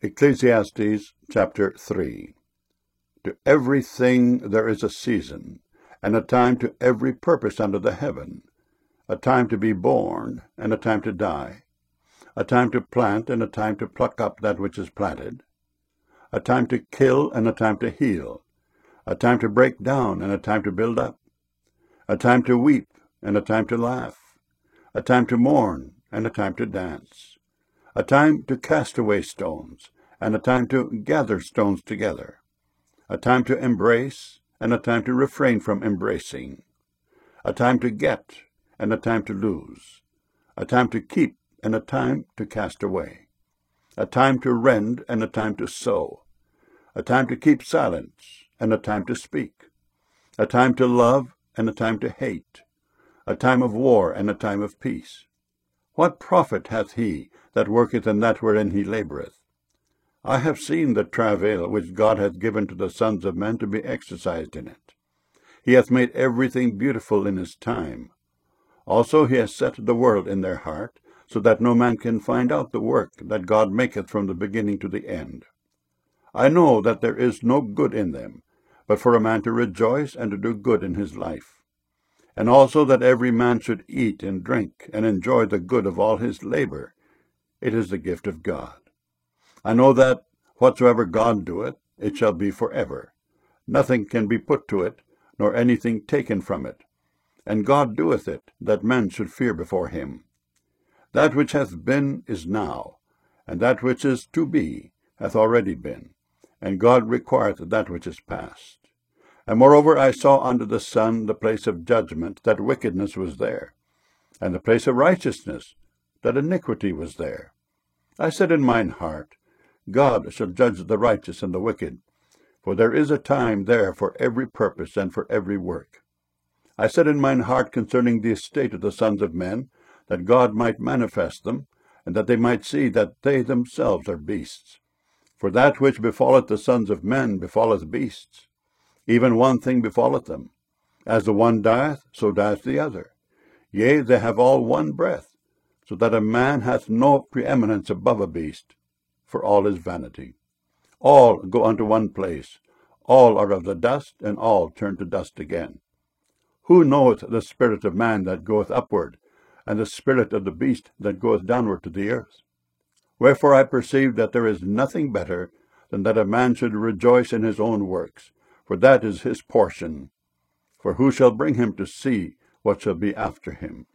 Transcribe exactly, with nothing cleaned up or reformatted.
Ecclesiastes chapter three. To everything there is a season, and a time to every purpose under the heaven, a time to be born, and a time to die, a time to plant, and a time to pluck up that which is planted, a time to kill, and a time to heal, a time to break down, and a time to build up, a time to weep, and a time to laugh, a time to mourn, and a time to dance, a time to cast away stones, and a time to gather stones together, a time to embrace, and a time to refrain from embracing, a time to get, and a time to lose, a time to keep, and a time to cast away, a time to rend, and a time to sow, a time to keep silence, and a time to speak, a time to love, and a time to hate, a time of war, and a time of peace. What profit hath he that worketh in that wherein he laboureth? I have seen the travail which God hath given to the sons of men to be exercised in it. He hath made everything beautiful in his time. Also he hath set the world in their heart, so that no man can find out the work that God maketh from the beginning to the end. I know that there is no good in them, but for a man to rejoice and to do good in his life. And also that every man should eat and drink and enjoy the good of all his labor. It is the gift of God. I know that whatsoever God doeth, it shall be for ever. Nothing can be put to it, nor anything taken from it. And God doeth it, that men should fear before him. That which hath been is now, and that which is to be hath already been, and God requireth that which is past. And moreover I saw under the sun the place of judgment, that wickedness was there, and the place of righteousness, that iniquity was there. I said in mine heart, God shall judge the righteous and the wicked, for there is a time there for every purpose and for every work. I said in mine heart concerning the estate of the sons of men, that God might manifest them, and that they might see that they themselves are beasts. For that which befalleth the sons of men befalleth beasts. Even one thing befalleth them. As the one dieth, so dieth the other. Yea, they have all one breath, so that a man hath no preeminence above a beast, for all is vanity. All go unto one place, all are of the dust, and all turn to dust again. Who knoweth the spirit of man that goeth upward, and the spirit of the beast that goeth downward to the earth? Wherefore I perceive that there is nothing better than that a man should rejoice in his own works, for that is his portion. For who shall bring him to see what shall be after him?